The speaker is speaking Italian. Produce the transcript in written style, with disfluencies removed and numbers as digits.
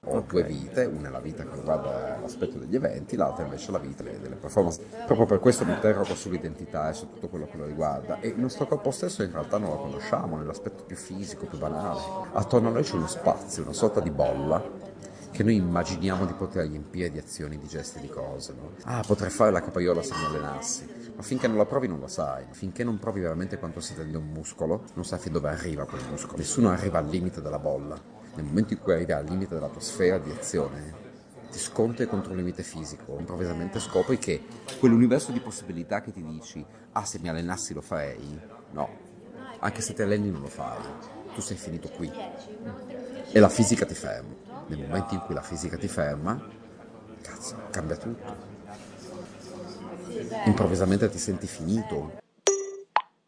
Ho due vite, una è la vita che riguarda l'aspetto degli eventi, l'altra invece è la vita delle performance. Proprio per questo mi interrogo sull'identità e su tutto quello che lo riguarda. E il nostro corpo stesso in realtà non lo conosciamo nell'aspetto più fisico, più banale. Attorno a noi c'è uno spazio, una sorta di bolla che noi immaginiamo di poter riempire di azioni, di gesti, di cose. No? Ah, potrei fare la capaiola se mi allenassi. Ma finché non la provi non lo sai. Finché non provi veramente quanto si taglia un muscolo, non sai fin dove arriva quel muscolo. Nessuno arriva al limite della bolla. Nel momento in cui arrivi al limite della tua sfera di azione, ti scontri contro un limite fisico, improvvisamente scopri che quell'universo di possibilità che ti dici, ah se mi allenassi lo farei, no, anche se ti alleni non lo fai, tu sei finito qui e la fisica ti ferma. Nel momento in cui la fisica ti ferma, cazzo, cambia tutto. Improvvisamente ti senti finito,